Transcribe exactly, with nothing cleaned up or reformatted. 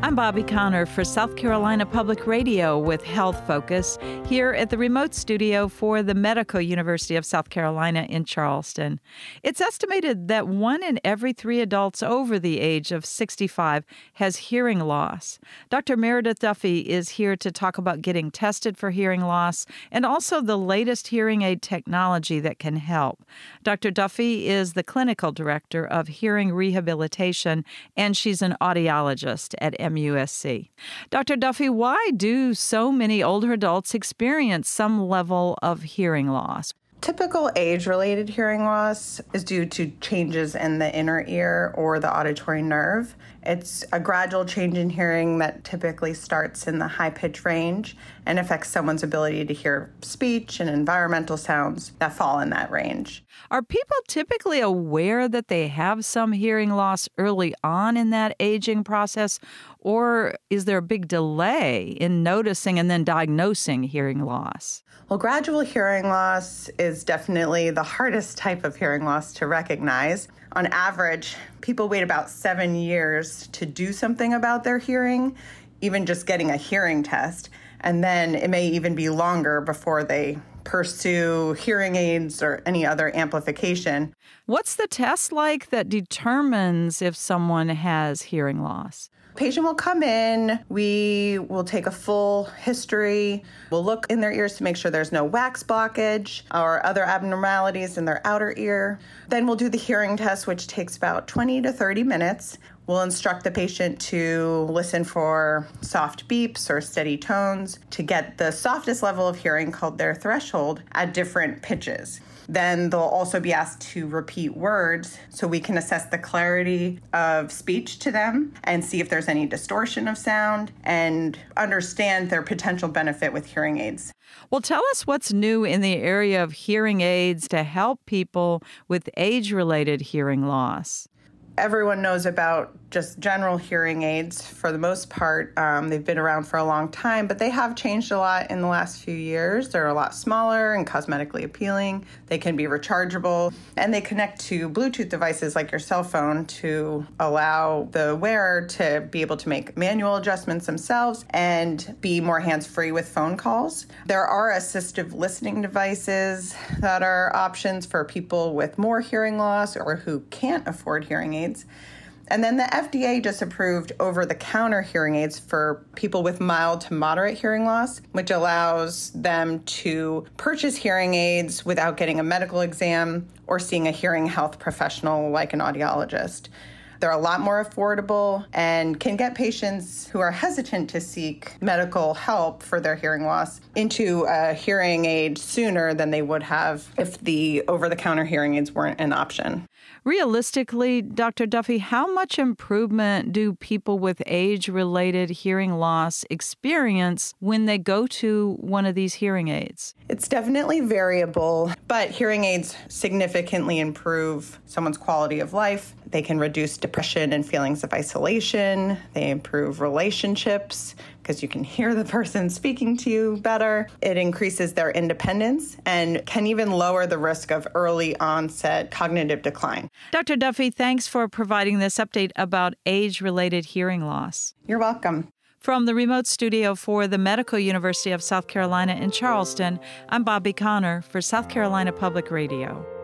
I'm Bobby Connor for South Carolina Public Radio with Health Focus here at the remote studio for the Medical University of South Carolina in Charleston. It's estimated that one in every three adults over the age of sixty-five has hearing loss. Doctor Meredith Duffy is here to talk about getting tested for hearing loss and also the latest hearing aid technology that can help. Doctor Duffy is the clinical director of hearing rehabilitation, and she's an audiologist at M U S C. Doctor Duffy, why do so many older adults experience some level of hearing loss? Typical age-related hearing loss is due to changes in the inner ear or the auditory nerve. It's a gradual change in hearing that typically starts in the high-pitch range and affects someone's ability to hear speech and environmental sounds that fall in that range. Are people typically aware that they have some hearing loss early on in that aging process, or is there a big delay in noticing and then diagnosing hearing loss? Well, gradual hearing loss is definitely the hardest type of hearing loss to recognize. On average, people wait about seven years to do something about their hearing, even just getting a hearing test. And then it may even be longer before they pursue hearing aids or any other amplification. What's the test like that determines if someone has hearing loss? Patient will come in, we will take a full history, we'll look in their ears to make sure there's no wax blockage or other abnormalities in their outer ear. Then we'll do the hearing test, which takes about twenty to thirty minutes. We'll instruct the patient to listen for soft beeps or steady tones to get the softest level of hearing, called their threshold, at different pitches. Then they'll also be asked to repeat words so we can assess the clarity of speech to them and see if there's any distortion of sound and understand their potential benefit with hearing aids. Well, tell us what's new in the area of hearing aids to help people with age-related hearing loss. Everyone knows about just general hearing aids for the most part. Um, they've been around for a long time, but they have changed a lot in the last few years. They're a lot smaller and cosmetically appealing. They can be rechargeable, and they connect to Bluetooth devices like your cell phone to allow the wearer to be able to make manual adjustments themselves and be more hands-free with phone calls. There are assistive listening devices that are options for people with more hearing loss or who can't afford hearing aids. And then the F D A just approved over-the-counter hearing aids for people with mild to moderate hearing loss, which allows them to purchase hearing aids without getting a medical exam or seeing a hearing health professional like an audiologist. They're a lot more affordable and can get patients who are hesitant to seek medical help for their hearing loss into a hearing aid sooner than they would have if the over-the-counter hearing aids weren't an option. Realistically, Doctor Duffy, how much improvement do people with age-related hearing loss experience when they go to one of these hearing aids? It's definitely variable, but hearing aids significantly improve someone's quality of life. They can reduce depression and feelings of isolation. They improve relationships because you can hear the person speaking to you better. It increases their independence and can even lower the risk of early onset cognitive decline. Doctor Duffy, thanks for providing this update about age-related hearing loss. You're welcome. From the remote studio for the Medical University of South Carolina in Charleston, I'm Bobby Connor for South Carolina Public Radio.